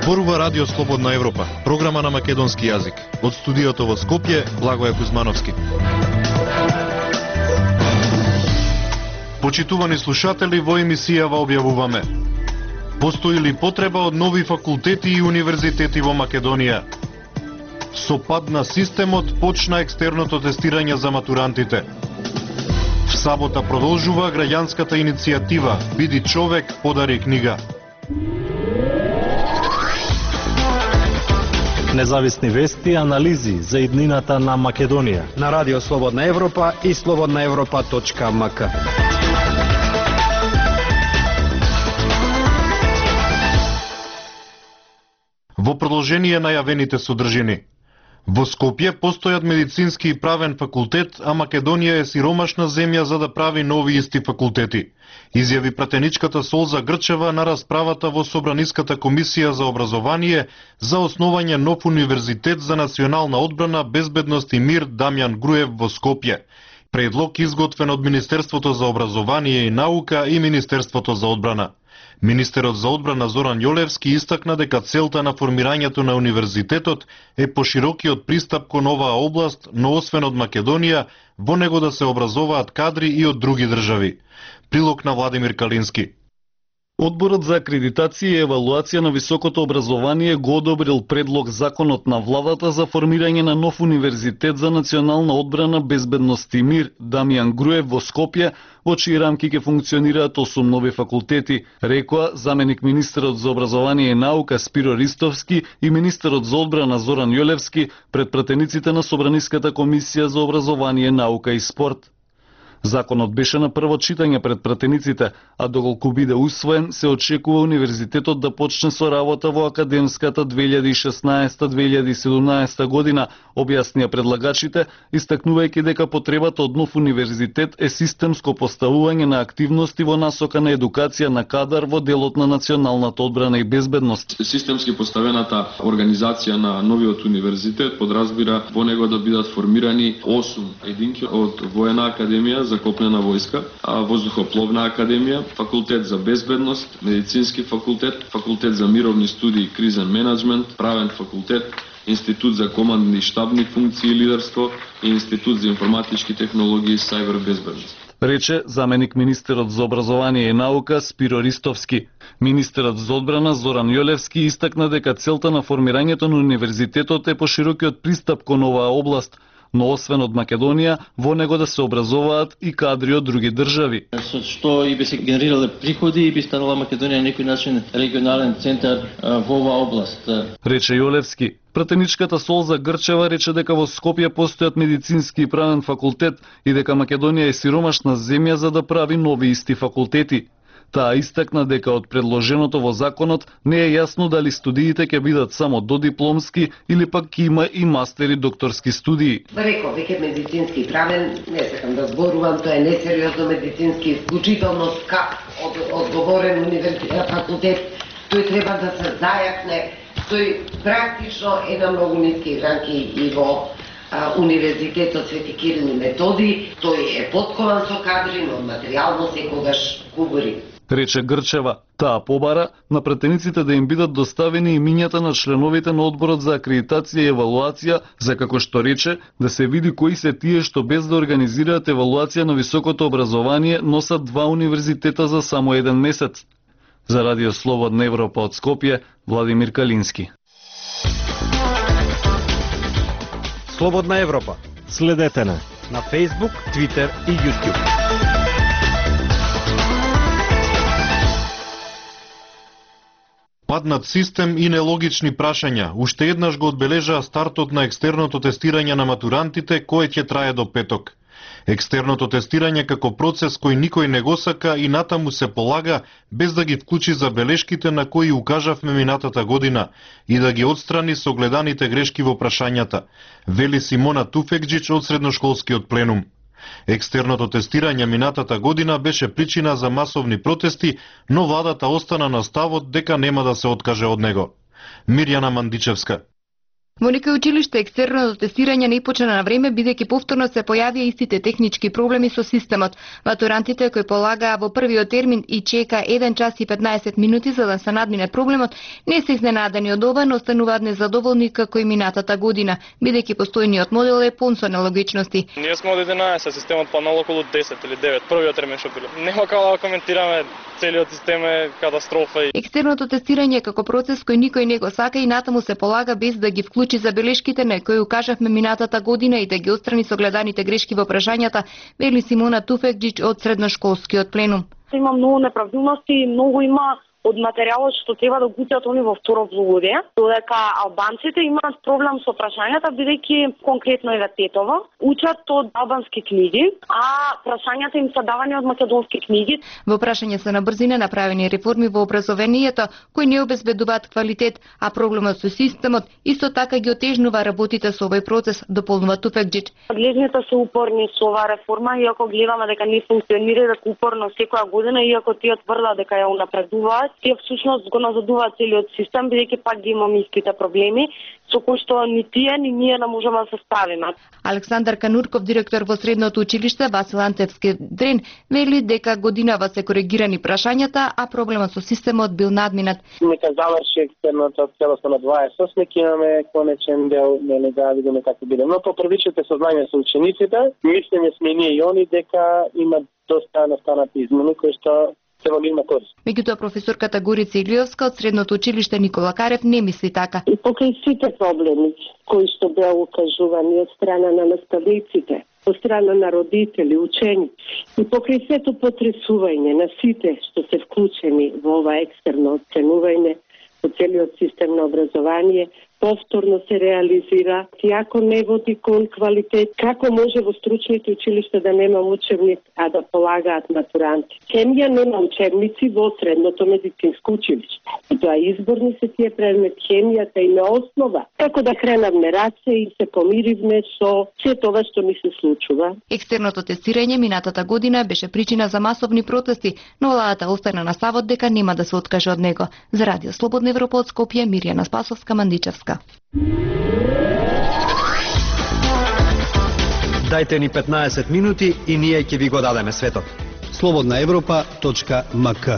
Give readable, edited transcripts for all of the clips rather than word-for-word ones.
Зборува Радио Слободна Европа, програма на македонски јазик. Од студиото во Скопје, Благоје Кузмановски. Почитувани слушатели, во емисијава објавуваме: постои ли потреба од нови факултети и универзитети во Македонија? Со пад на системот почна екстерното тестирање за матурантите. В сабота продолжува граѓанската иницијатива "Биди човек, подари книга". Независни вести и анализи за иднината на Македонија на Радио Слободна Европа и slobodnaevropa.mk. Во продолжение на јавените содржини. Во Скопје постојат медицински и правен факултет, а Македонија е сиромашна земја за да прави нови исти факултети. Изјави пратеничката Солза Грчева на расправата во Собраниската комисија за образование за основање нов универзитет за национална одбрана, безбедност и мир Дамјан Груев во Скопје. Предлог изготвен од Министерството за образование и наука и Министерството за одбрана. Министерот за одбрана Зоран Јолевски истакна дека целта на формирањето на универзитетот е поширокиот пристап кон оваа област, но освен од Македонија, во него да се образуваат кадри и од други држави. Прилог на Владимир Калински. Одборот за акредитација и евалуација на високото образование го одобрил предлог законот на владата за формирање на нов универзитет за национална одбрана, безбедност и мир Дамјан Груев во Скопје, во чии рамки ќе функционираат 8 нови факултети, рекоа заменик министерот за образование и наука Спиро Ристовски и министерот за одбрана Зоран Јолевски пред пратениците на Собраниската комисија за образование, наука и спорт. Законот беше на прво читање пред пратениците, а доколку биде усвоен, се очекува универзитетот да почне со работа во академската 2016-2017 година, објаснија предлагачите, истакнувајќи дека потребата од нов универзитет е системско поставување на активности во насока на едукација на кадар во делот на националната одбрана и безбедност. Системски поставената организација на новиот универзитет подразбира во него да бидат формирани 8 единки од воена академија за копнена војска, воздухопловна академија, факултет за безбедност, медицински факултет, факултет за мировни студии и кризен менеджмент, правен факултет, Институт за командни и штабни функции и лидерство и Институт за информатички технологии и сајбер безбедност, рече заменик министерот за образование и наука Спиро Ристовски. Министерот за одбрана Зоран Јолевски истакна дека целта на формирањето на универзитетот е поширокиот пристап кон оваа област, но освен од Македонија, во него да се образуваат и кадри од други држави. Со што и би се генерирале приходи и би станала Македонија на некој начин регионален центар во оваа област. Рече Јолевски. Пратеничката Солза Грчева рече дека во Скопје постојат медицински и правен факултет и дека Македонија е сиромашна земја за да прави нови исти факултети. Таа истакна дека од предложеното во законот не е јасно дали студиите ќе бидат само додипломски или пак ќе има и мастер и докторски студии. Реков дека медицински и правен, не сакам да зборувам, тоа е несериозно медицински, исклучително скап одговорен универзитет факултет, тој треба да се зајакне, тој практично е на многу ниски ранки и во Универзитетот Свети Кирил и Методи, тој е поткован со кадри, но материјално секогаш кубури. Рече Грчева. Таа побара на пратениците да им бидат доставени имињата на членовите на одборот за акредитација и евалуација, за како што рече, да се види кои се тие што без да организираат евалуација на високото образование носат 2 универзитета за само 1 месец. За Радио Слободна Европа од Скопје, Владимир Калински. Слободна Европа. Следете на Facebook, Twitter и YouTube. Паднат систем и нелогични прашања уште еднаш го одбележаа стартот на екстерното тестирање на матурантите, кој ќе трае до петок. Екстерното тестирање како процес кој никој не го сака и натаму се полага без да ги вклучи забелешките на кои укажавме минатата година и да ги отстрани согледаните грешки во прашањата, вели Симона Туфекџич од средношколскиот пленум. Екстерното тестирање минатата година беше причина за масовни протести, но владата остана на ставот дека нема да се откаже од него. Мирјана Мандичевска. Во некои училишта екстерното тестирање не почна на време, бидејќи повторно се појавија истите технички проблеми со системот. Матурантите кои полагаа во првиот термин и чека 1 час и 15 минути за да се надмине проблемот, не се изненадани од ова, но остануваат незадоволни како и минатата година, бидејќи постојниот модел е полн со нелогичности. Ние сме од 11, системот панал околу 10 или 9, првиот термин што било. Нема како да коментираме, целиот систем е катастрофа. Екстерното тестирање како процес кој никој не го сака и натаму се полага без да ги вклучи забелешките на кои укажавме минатата година и да ги отстрани согледаните грешки во прашањата, вели Симона Туфекџич од средношколскиот пленум. Има многу неправилности и многу има од материјалот што треба да гутјат они во второ полугодие, додека албанците имаат проблем со прашањата бидејќи конкретно еве Тетово учат од албански книги, а прашањата им се давани од македонски книги. Во прашање се на брзина направени реформи во образованието кои не обезбедуваат квалитет, а проблемот со системот исто така ги отежнува работите со овој процес, дополнува Туфекџич. Надлежните се упорни со оваа реформа, иако гледаме дека не функционира, дека упорно секоја година, иако тие тврдат дека ја унапредуваат, тие всушност го назадуваат целиот систем, бидејќи пак ги имаме истите проблеми, со кои што ни тие, ни ние не можеме да се справиме. Александар Канурков, директор во средното училиште Васил Антевски Дрен, вели дека годинава се коригирани прашањата, а проблемот со системот бил надминат. Нека заврши екстерното целосно на 28, имаме конечен дел, не да видиме како биде. Но по првичните сознања со учениците, мислење сме ние и они дека има доста настанати измени кои што Меѓутоа професорката Горица Илиевска од средното училиште Никола Карев не мисли така. И покај сите проблеми кои што беа укажувани од страна на наставниците, од страна на родители, ученици, и покај сето потресување на сите што се вклучени во ова екстерно оценување во целиот систем на образование, повторно се реализира, ако не води кон квалитет, како може во стручните училишта да нема учебник, а да полагаат матуранти. Хемија нема учебници во средното медицинско училиште. И тоа изборни се тие предмет, хемијата и на основа. Како да кренавме раце и се помиривме со се тоа што ни се случува. Екстерното тестирање минатата година беше причина за масовни протести, но владата остана на ставот дека нема да се откаже од него. За Радио Слободна Европа од Скопје, Мирјана Спасовска, Мандичевска. Дајте ни 15 минути и ние ќе ви го дадеме светот. slobodnaevropa.mk.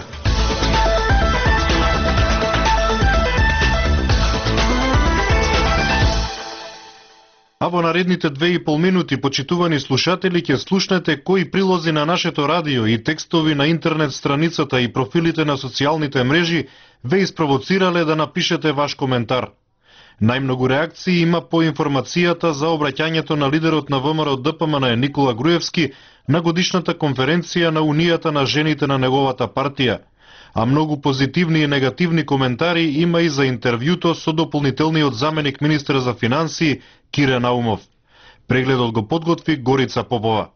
А во наредните 2,5 минути, почитувани слушатели, ќе слушнете кои прилози на нашето радио и текстови на интернет страницата и профилите на социјалните мрежи ве испровоцирале да напишете ваш коментар. Најмногу реакции има по информацијата за обраќањето на лидерот на ВМРО ДПМН Никола Груевски на годишната конференција на Унијата на жените на неговата партија, а многу позитивни и негативни коментари има и за интервјуто со дополнителниот заменик министер за финансии Кире Наумов. Прегледот го подготви Горица Попова.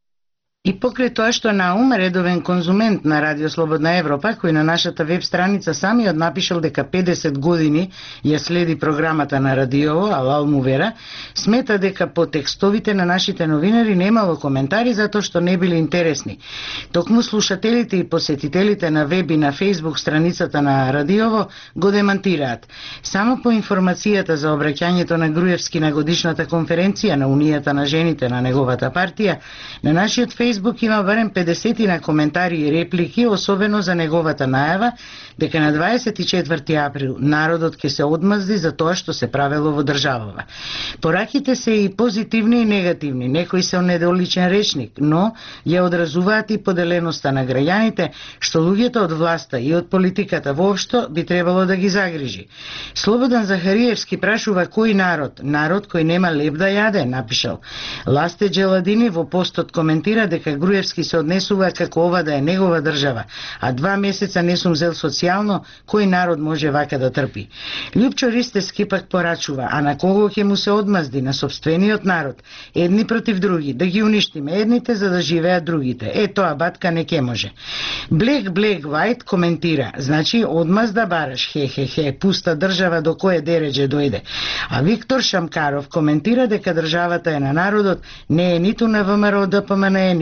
И покрај тоа што Наум, редовен конзумент на Радио Слободна Европа, кој на нашата веб страница самиот напишал дека 50 години ја следи програмата на радиово, алал му вера, смета дека по текстовите на нашите новинари немало коментари затоа што не били интересни. Токму слушателите и посетителите на веб и на фейсбук страницата на радиово го демантираат. Само по информацијата за обраќањето на Груевски на годишната конференција на Унијата на жените на неговата партија, на нашиот Фейсбук има барем 50 на коментари и реплики, особено за неговата најава дека на 24 април народот ќе се одмазди за тоа што се правело во државава. Пораките се и позитивни и негативни, некои се недоличен речник, но ја одразуваат и поделеноста на граѓаните, што луѓето од власта и од политиката воопшто би требало да ги загрижи. Слободан Захариевски прашува кој народ, народ кој нема леб да јаде, напишал. Ласте Джеладини во постот коментира дека Груевски се однесува како ова да е негова држава, а 2 месеца не сум зел социјално, кој народ може вака да трпи. Љупчо Ристевски пак порачува, а на кого ќе му се одмазди, на собствениот народ, едни против други, да ги уништиме едните за да живеат другите. Тоа батка не ке може. Black White коментира, значи одмаз да бараш, хе, пуста држава до кое дереđe дојде. А Виктор Шамкаров коментира дека државата е на народот, не е ниту на ВМРО ДПМН, ниту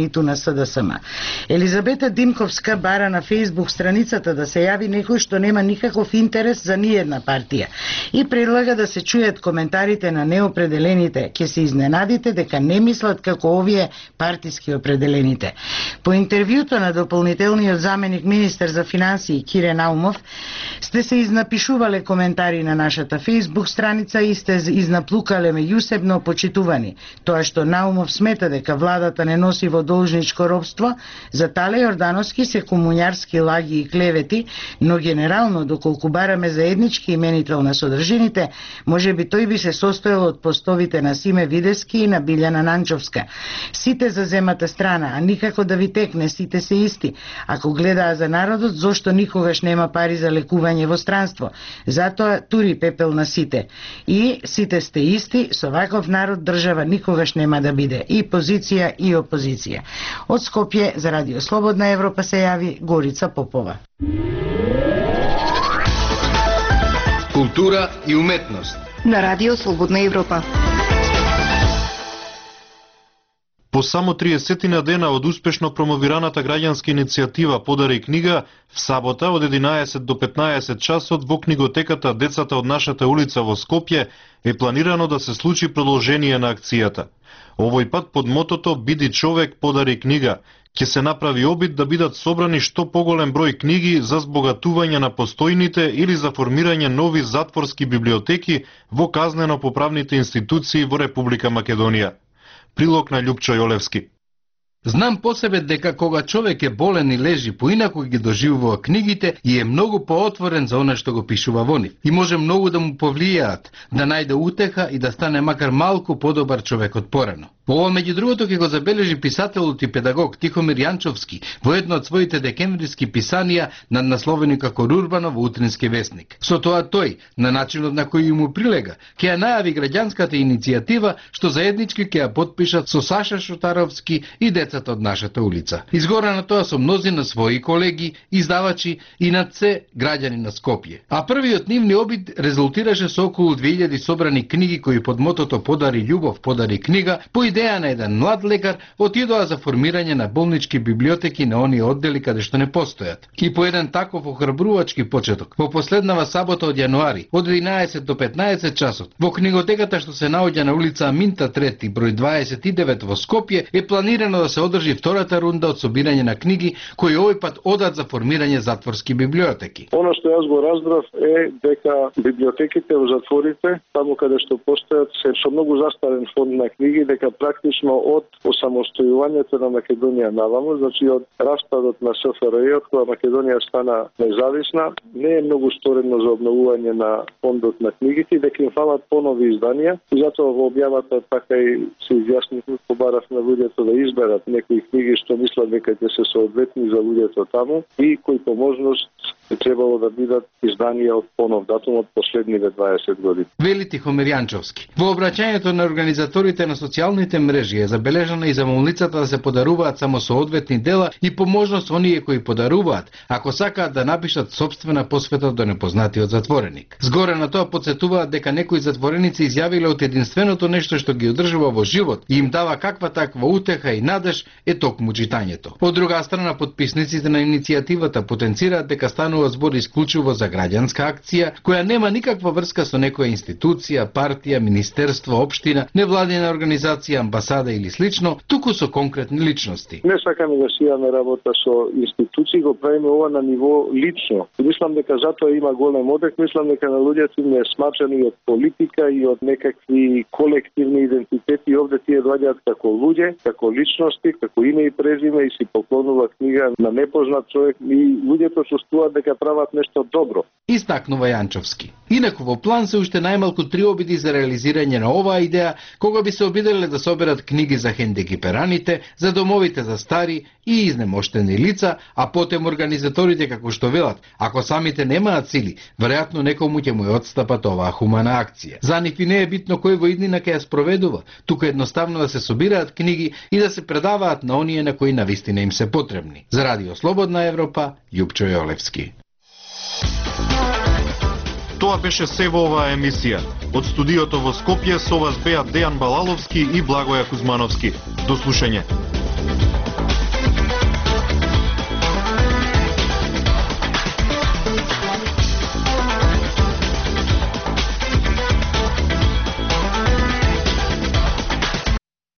ниту на СДСМ. Елизабета Димковска бара на Facebook страницата да се јави некој што нема никаков интерес за ниедна партија и предлага да се чујат коментарите на неопределените. Ќе се изненадите дека не мислат како овие партиски определените. По интервјуто на дополнителниот заменик министер за финансии Кире Наумов сте се изнапишувале коментари на нашата Facebook страница и сте изнаплукале меѓусебно почитувани. Тоа што Наумов смета дека владата не носи во должничко робство, за Тале Јордановски се комуњарски лаги и клевети, но генерално, доколку бараме заеднички именител на содржините, може би тој би се состоел од постовите на Симе Видески и на Билјана Нанчовска. Сите за земата страна, а никако да ви текне, сите се исти. Ако гледаа за народот, зошто никогаш нема пари за лекување во странство? Затоа тури пепел на сите. И сите сте исти, со ваков народ држава никогаш нема да биде. И позиција и опозиција. Од Скопје за Радио Слободна Европа се јави Горица Попова. Култура и уметност на Радио Слободна Европа. По само 30 дена од успешно промовираната граѓанска иницијатива Подари книга, в сабота од 11 до 15 часот во книготеката Децата од нашата улица во Скопје е планирано да се случи продолжение на акцијата. Овој пат под мотото Биди човек, подари книга, ќе се направи обид да бидат собрани што поголем број книги за збогатување на постојните или за формирање нови затворски библиотеки во казнено-поправните институции во Република Македонија. Прилог на Љупчо Јолевски. Знам по себе дека кога човек е болен и лежи поинаку ги доживува книгите и е многу поотворен за она што го пишува во нив. И може многу да му повлијаат, да најде утеха и да стане макар малку подобар човек од порано. Ова меѓу другото ќе го забележи писателот и педагог Тихомир Јанчовски во едно од своите декемвриски писанија наднасловени како Рурбано во Утрински весник. Со тоа тој, на начинот на кој му прилега, ќе ја најави граѓанската иницијатива што заеднички ќе ја потпишат со Саша Шотаровски и Децата од нашата улица. Изгора на тоа со мнози на своји колеги, издавачи и над се граѓани на Скопје. А првиот нивни обид резултираше со околу 2000 собрани книги кои под мотото Подари љубов, подари книга, по идеја на еден млад лекар отидоа за формирање на болнички библиотеки на оние оддели каде што не постојат. И по еден таков охрабрувачки почеток, во последнава сабота од јануари, од 11 до 15 часот, во книготеката што се наоѓа на улица Аминта 3, број 29 во Скопје, е планирано да се одржи втората рунда од собирање на книги, кои овој пат одат за формирање затворски библиотеки. Оно што јас го разбрав е дека библиотеките во затворите, таму каде што постојат, се со многу застарен фонд на книги, дека практично од осамостојувањето на Македонија наваму, значи од распадот на СФРЈ, кога Македонија стана независна, не е многу сторено за обновување на фондот на книгите, дека им фалат понови изданија, и затоа во објавата така и се изјаснивме, побаравме луѓето да изберат некои книги што мислат дека ќе се соодветни за луѓето таму и кои по можност требало да бидат изданија од понов датум од последниве 20 години. Вели Тихомир Јанчовски. Во обраќањето на организаторите на социјалните мрежи е забележана и замолницата да се подаруваат само соодветни дела и по можност оние кои подаруваат, ако сакаат да напишат собствена посвета до непознатиот затвореник. Згоре на тоа потсетуваат дека некои затвореници изјавиле од единственото нешто што ги одржува во живот и им дава каква таква утеха и надеж е токму читањето. Од друга страна, подписниците на иницијативата потенцираат дека станува збор исклучиво за граѓанска акција која нема никаква врска со некоја институција, партија, министерство, општина, невладина организација, амбасада или слично, туку со конкретни личности. Не сакаме да си имаме работа со институции, го правиме ова на ниво лично. И мислам дека затоа има голем одек, мислам дека на луѓето им е смачани од политика и од некакви колективни идентитети. Овде тие доаѓаат како луѓе, како личности, како име и презиме и си поклонува книга на непознат човек и луѓето чувствуваат дека прават нешто добро. Истакнува Јанчовски. Инаку во план се уште најмалку 3 обиди за реализирање на оваа идеја, кога би се обиделе да соберат книги за хендикипераните, за домовите за стари и изнемоштени лица, а потем организаторите како што велат, ако самите немаат сили, веројатно некому ќе му ја отстапат оваа хумана акција. За нив и не е битно кој во иднина ќе ја спроведува, туку едноставно да се собираат книги и да се предаваат на оние на кои навистина им се потребни. За Радио Слободна Европа, Љупчо Јолевски. Тоа беше се во оваа емисија. Од студиото во Скопје со вас беа Дејан Балаловски и Благоја Кузмановски. До слушање.